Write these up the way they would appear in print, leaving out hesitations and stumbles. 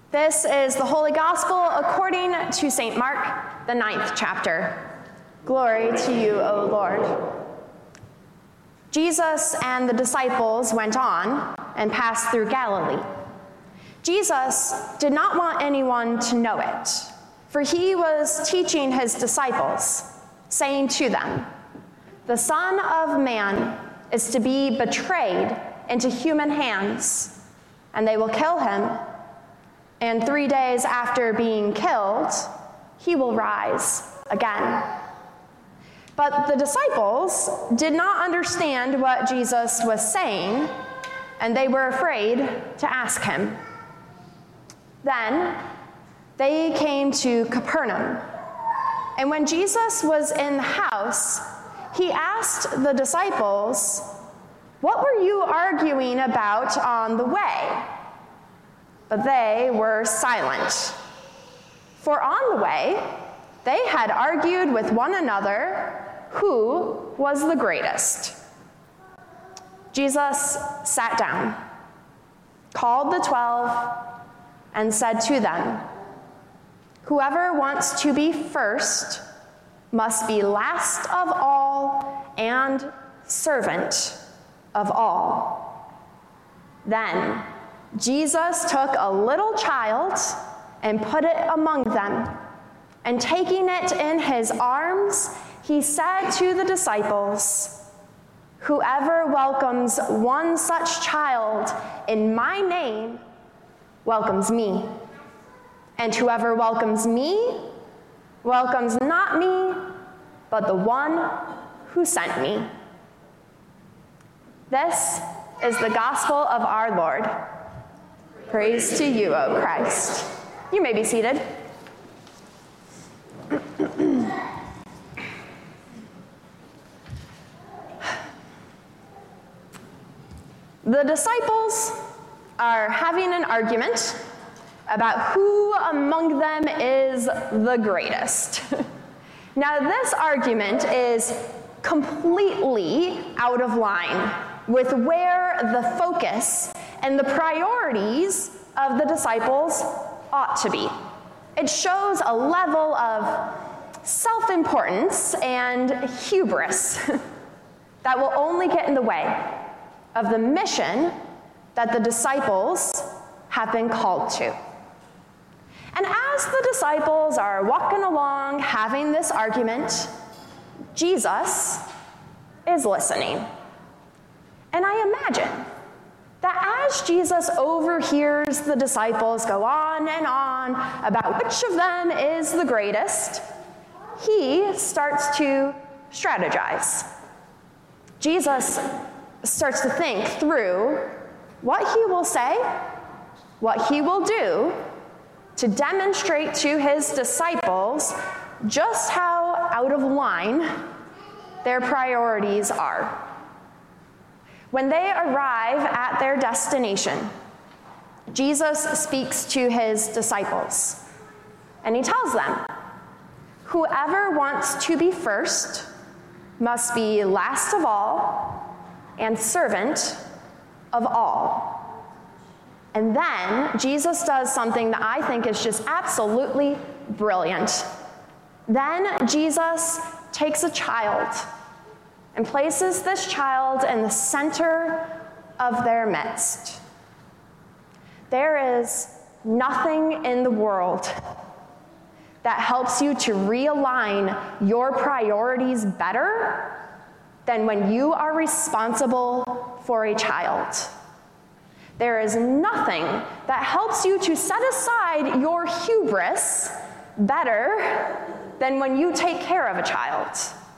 This is the Holy Gospel according to St. Mark, the 9th chapter. Glory to you, O Lord. Jesus and the disciples went on and passed through Galilee. Jesus did not want anyone to know it, for he was teaching his disciples, saying to them, "The Son of Man is to be betrayed into human hands, and they will kill him. And 3 days after being killed, he will rise again." But the disciples did not understand what Jesus was saying, and they were afraid to ask him. Then they came to Capernaum, and when Jesus was in the house, he asked the disciples, "What were you arguing about on the way?" But they were silent. For on the way, they had argued with one another who was the greatest. Jesus sat down, called the 12, and said to them, "Whoever wants to be first must be last of all and servant of all." Then Jesus took a little child and put it among them, and taking it in his arms, he said to the disciples, "Whoever welcomes one such child in my name welcomes me. And whoever welcomes me welcomes not me, but the one who sent me." This is the gospel of our Lord. Praise to you, O Christ. You may be seated. The disciples are having an argument about who among them is the greatest. Now, this argument is completely out of line with where the focus and the priorities of the disciples ought to be. It shows a level of self-importance and hubris that will only get in the way of the mission that the disciples have been called to. And as the disciples are walking along having this argument, Jesus is listening. And I imagine that as Jesus overhears the disciples go on and on about which of them is the greatest, he starts to strategize. Jesus starts to think through what he will say, what he will do to demonstrate to his disciples just how out of line their priorities are. When they arrive at their destination, Jesus speaks to his disciples, and he tells them, "Whoever wants to be first must be last of all and servant of all." And then Jesus does something that I think is just absolutely brilliant. Then Jesus takes a child and places this child in the center of their midst. There is nothing in the world that helps you to realign your priorities better than when you are responsible for a child. There is nothing that helps you to set aside your hubris better than when you take care of a child.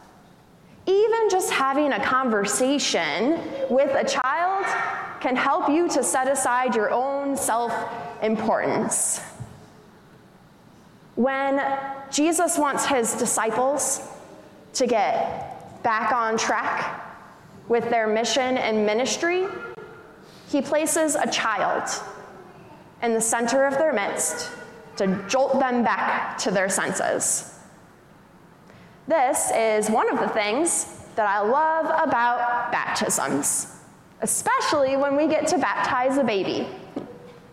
Even just having a conversation with a child can help you to set aside your own self-importance. When Jesus wants his disciples to get back on track with their mission and ministry, he places a child in the center of their midst to jolt them back to their senses. This is one of the things that I love about baptisms, especially when we get to baptize a baby.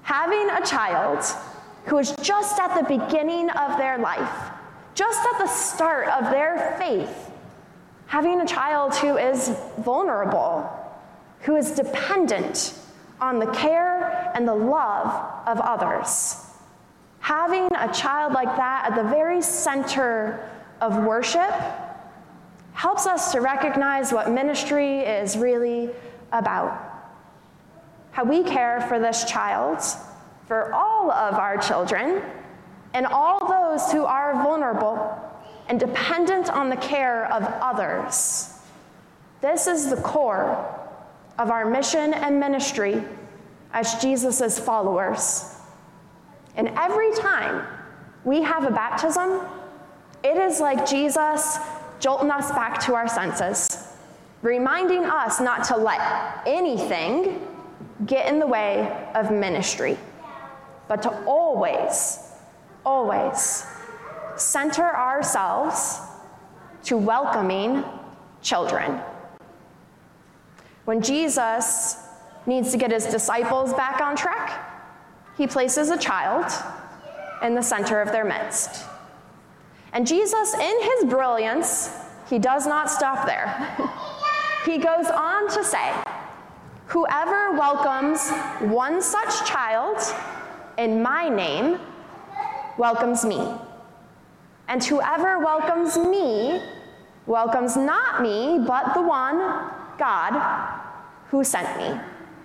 Having a child who is just at the beginning of their life, just at the start of their faith, having a child who is vulnerable, who is dependent on the care and the love of others. Having a child like that at the very center of worship helps us to recognize what ministry is really about. How we care for this child, for all of our children, and all those who are vulnerable and dependent on the care of others. This is the core of our mission and ministry as Jesus' followers. And every time we have a baptism, it is like Jesus jolting us back to our senses, reminding us not to let anything get in the way of ministry, but to always, always center ourselves to welcoming children. When Jesus needs to get his disciples back on track, he places a child in the center of their midst. And Jesus, in his brilliance, he does not stop there. He goes on to say, "Whoever welcomes one such child in my name welcomes me. And whoever welcomes me welcomes not me, but the one, God, who sent me."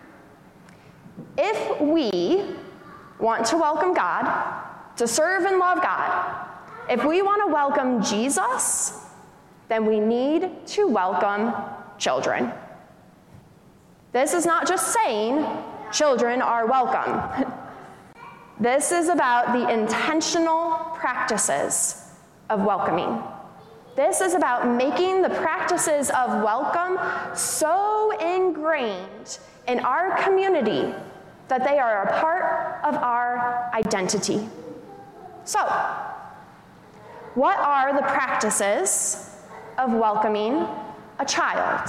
If we want to welcome God, to serve and love God, if we want to welcome Jesus, then we need to welcome children. This is not just saying children are welcome. This is about the intentional practices of welcoming. This is about making the practices of welcome so ingrained in our community that they are a part of our identity. So, what are the practices of welcoming a child?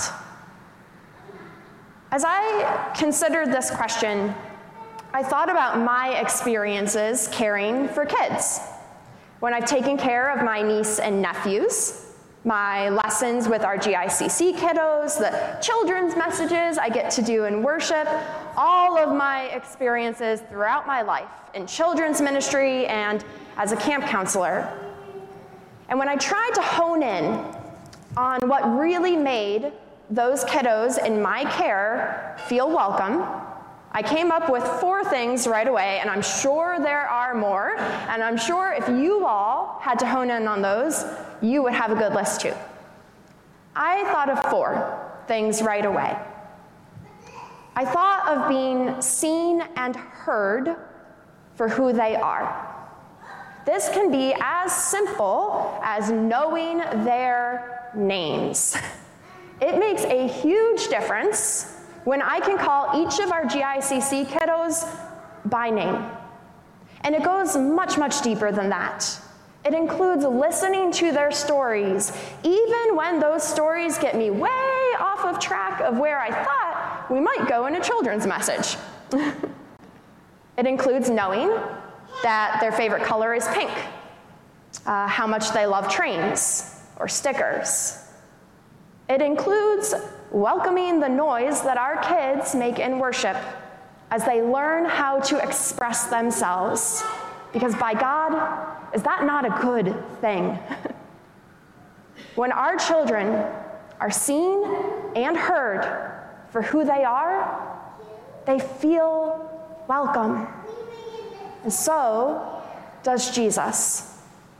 As I considered this question, I thought about my experiences caring for kids. When I've taken care of my niece and nephews, my lessons with our GICC kiddos, the children's messages I get to do in worship, all of my experiences throughout my life in children's ministry and as a camp counselor. And when I tried to hone in on what really made those kiddos in my care feel welcome, I came up with 4 things right away, and I'm sure there are more, and I'm sure if you all had to hone in on those, you would have a good list too. I thought of 4 things right away. I thought of being seen and heard for who they are. This can be as simple as knowing their names. It makes a huge difference when I can call each of our GICC kiddos by name. And it goes much, much deeper than that. It includes listening to their stories, even when those stories get me way off of track of where I thought we might go in a children's message. It includes knowing that their favorite color is pink, how much they love trains or stickers. It includes welcoming the noise that our kids make in worship as they learn how to express themselves. Because by God, is that not a good thing? When our children are seen and heard for who they are, they feel welcome. And so does Jesus.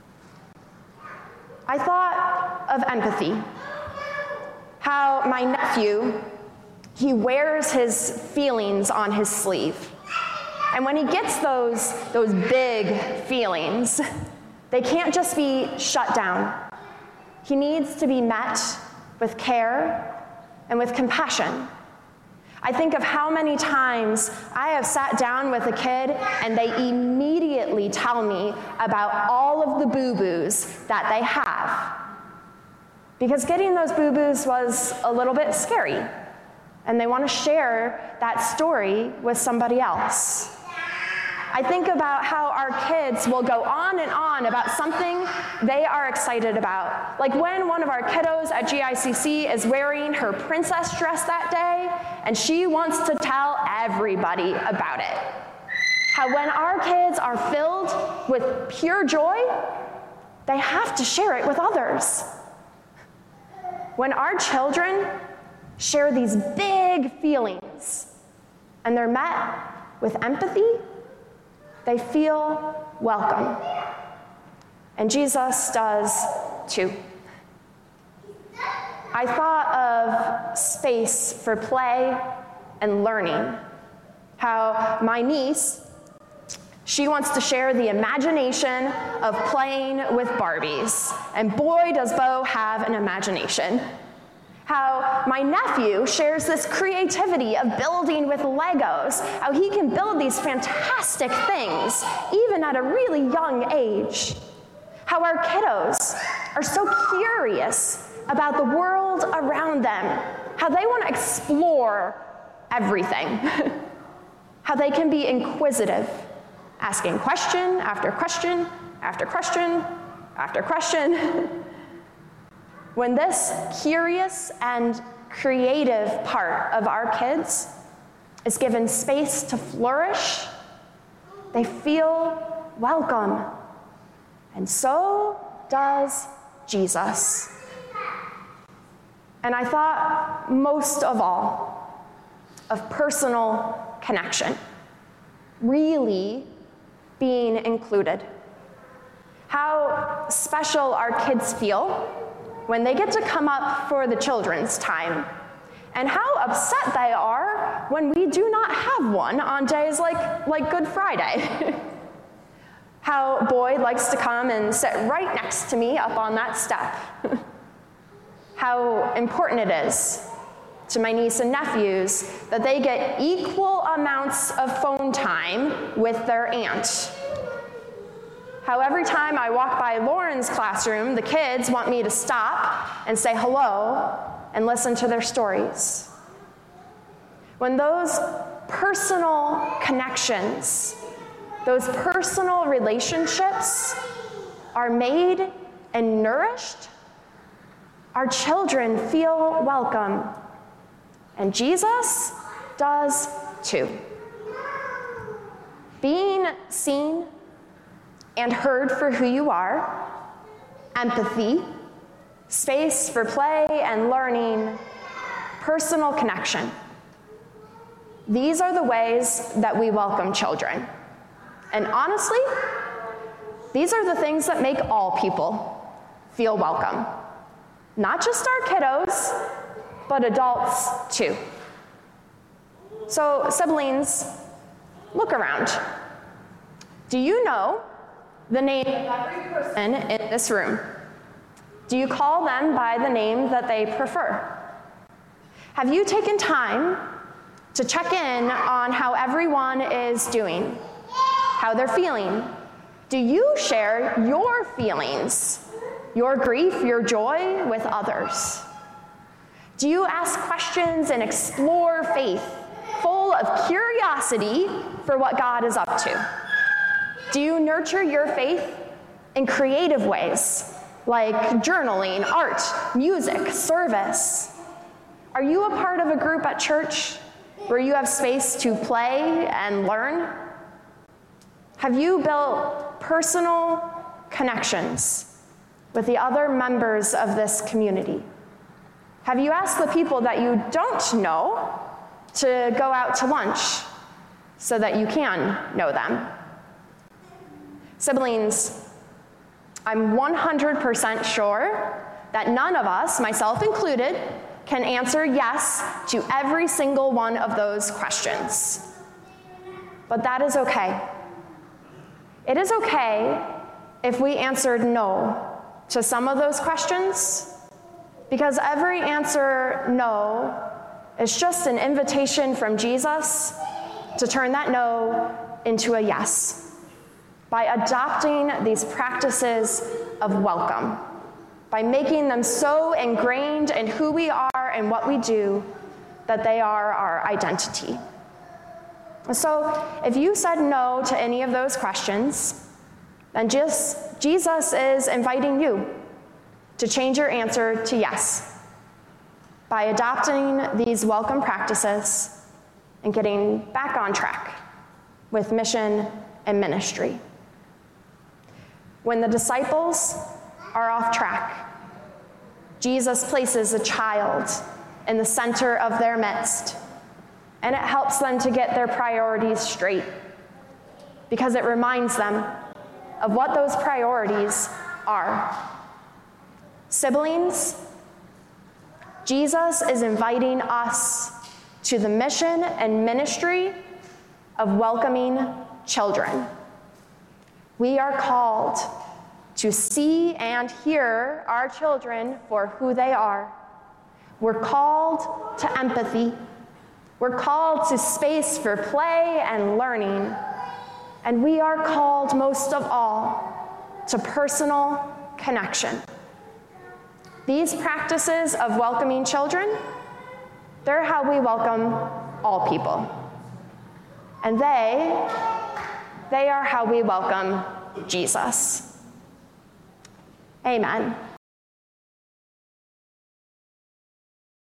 I thought of empathy. How my nephew, he wears his feelings on his sleeve. And when he gets those big feelings, they can't just be shut down. He needs to be met with care and with compassion. I think of how many times I have sat down with a kid and they immediately tell me about all of the boo-boos that they have. Because getting those boo-boos was a little bit scary, and they want to share that story with somebody else. I think about how our kids will go on and on about something they are excited about. Like when one of our kiddos at GICC is wearing her princess dress that day, and she wants to tell everybody about it. How when our kids are filled with pure joy, they have to share it with others. When our children share these big feelings and they're met with empathy, they feel welcome. And Jesus does too. I thought of space for play and learning. How my niece, she wants to share the imagination of playing with Barbies. And boy, does Bo have an imagination. How my nephew shares this creativity of building with Legos, how he can build these fantastic things, even at a really young age. How our kiddos are so curious about the world around them, how they want to explore everything. How they can be inquisitive, asking question after question after question after question. When this curious and creative part of our kids is given space to flourish, they feel welcome. And so does Jesus. And I thought most of all of personal connection, really being included. How special our kids feel when they get to come up for the children's time, and how upset they are when we do not have one on days like Good Friday. How Boyd likes to come and sit right next to me up on that step. How important it is to my niece and nephews that they get equal amounts of phone time with their aunt. How every time I walk by Lauren's classroom, the kids want me to stop and say hello and listen to their stories. When those personal connections, those personal relationships are made and nourished, our children feel welcome. And Jesus does too. Being seen and heard for who you are, empathy, space for play and learning, personal connection. These are the ways that we welcome children. And honestly, these are the things that make all people feel welcome. Not just our kiddos, but adults too. So siblings, look around. Do you know the name of every person in this room? Do you call them by the name that they prefer? Have you taken time to check in on how everyone is doing, how they're feeling? Do you share your feelings, your grief, your joy with others? Do you ask questions and explore faith, full of curiosity for what God is up to? Do you nurture your faith in creative ways, like journaling, art, music, service? Are you a part of a group at church where you have space to play and learn? Have you built personal connections with the other members of this community? Have you asked the people that you don't know to go out to lunch so that you can know them? Siblings, I'm 100% sure that none of us, myself included, can answer yes to every single one of those questions. But that is okay. It is okay if we answered no to some of those questions, because every answer no is just an invitation from Jesus to turn that no into a yes by adopting these practices of welcome, by making them so ingrained in who we are and what we do that they are our identity. So if you said no to any of those questions, then Jesus is inviting you to change your answer to yes by adopting these welcome practices and getting back on track with mission and ministry. When the disciples are off track, Jesus places a child in the center of their midst, and it helps them to get their priorities straight because it reminds them of what those priorities are. Siblings, Jesus is inviting us to the mission and ministry of welcoming children. We are called to see and hear our children for who they are. We're called to empathy. We're called to space for play and learning. And we are called most of all to personal connection. These practices of welcoming children, they're how we welcome all people. And they are how we welcome Jesus. Amen.